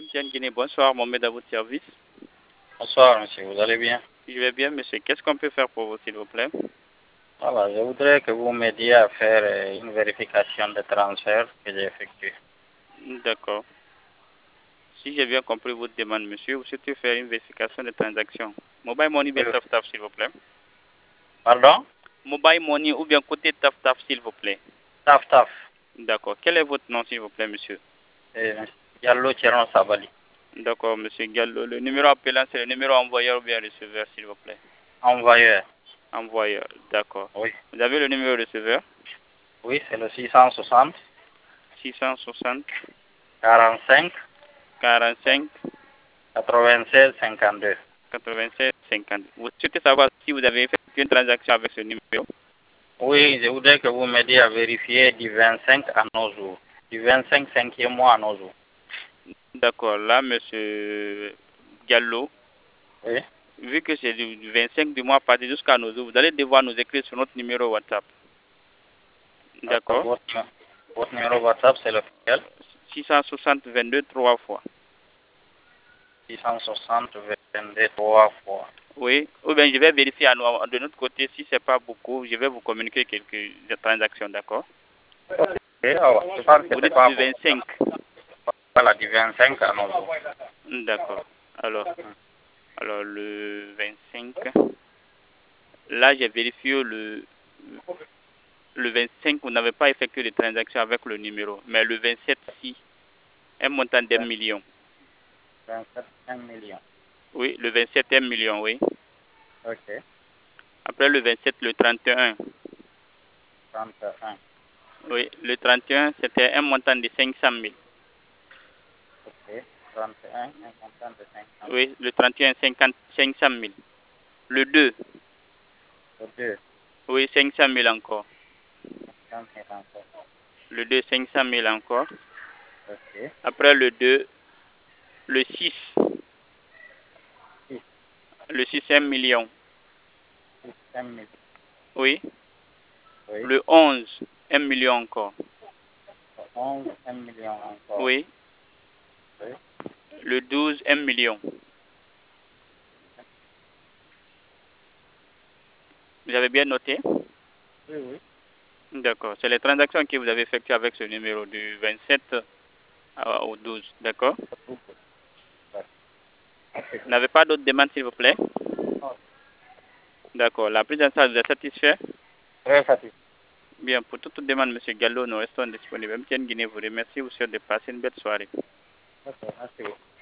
MTN Guinée, bonsoir, Mohamed à votre service. Bonsoir, monsieur, vous allez bien? Je vais bien, monsieur. Qu'est-ce qu'on peut faire pour vous, s'il vous plaît? Voilà, je voudrais que vous m'aidiez à faire une vérification de transfert que j'ai effectué. D'accord. Si j'ai bien compris votre demande, monsieur, vous souhaitez faire une vérification de transaction. Mobile Money ou bien Taf Taf, s'il vous plaît. Pardon? Mobile Money ou bien côté Taf Taf, s'il vous plaît. Taf, taf. D'accord. Quel est votre nom, s'il vous plaît, monsieur? Diallo Tcheron Sabali. D'accord, monsieur Gallo. Le numéro appelant, c'est le numéro envoyeur ou bien receveur, s'il vous plaît? Envoyeur. Envoyeur, d'accord. Oui. Vous avez le numéro receveur? Oui, c'est le 660 660 45 45 96 52. 96 50. Vous souhaitez savoir si vous avez effectué une transaction avec ce numéro? Oui, je voudrais que vous m'aidiez à vérifier du 25 à nos jours. Du 25 5e mois à nos jours. D'accord. Là, monsieur Gallo, Oui. vu que c'est du 25 du mois à partir jusqu'à nos jours, vous allez devoir nous écrire sur notre numéro WhatsApp. D'accord. Votre numéro WhatsApp, c'est lequel? 660 22 3 fois. 660 22 3 fois. Oui. Ou bien je vais vérifier de notre côté si c'est pas beaucoup. Je vais vous communiquer quelques transactions, d'accord? Ok, je pense que Vous c'est dites pas du beaucoup. 25. Voilà, du 25 à nos jours. D'accord. Alors le 25. Là, j'ai vérifié le 25, vous n'avez pas effectué de transaction avec le numéro. Mais le 27, si, un montant d'1 million. 27, 1 million. Oui, le 27, 1 million, oui. Ok. Après le 27, le 31. 31. Oui, le 31, c'était un montant de 500 000. Ok. 31, un montant de 500. Oui, le 31, 500 000. Le 2, Le 2, oui, 500 000 encore. 500 000 encore. Le 2, 500 000 encore. Ok. Après le 2, le 6. 6, Le 6, 1 million. 6, 1 million. Oui. Oui. Le 11, 1 million encore. 11, 1 million encore. Oui. Oui. Le 12, 1 million. Vous avez bien noté? Oui, oui. D'accord. C'est les transactions que vous avez effectuées avec ce numéro du 27 au 12. D'accord? Ok. Vous n'avez pas d'autres demandes, s'il vous plaît? Oh, D'accord. La prise en charge vous est satisfait? très satisfait. Bien. Pour toute demande, M. Gallo, nous restons disponibles. MTN Guinée vous remercie. Vous souhaite de passer une belle soirée. Ok, merci.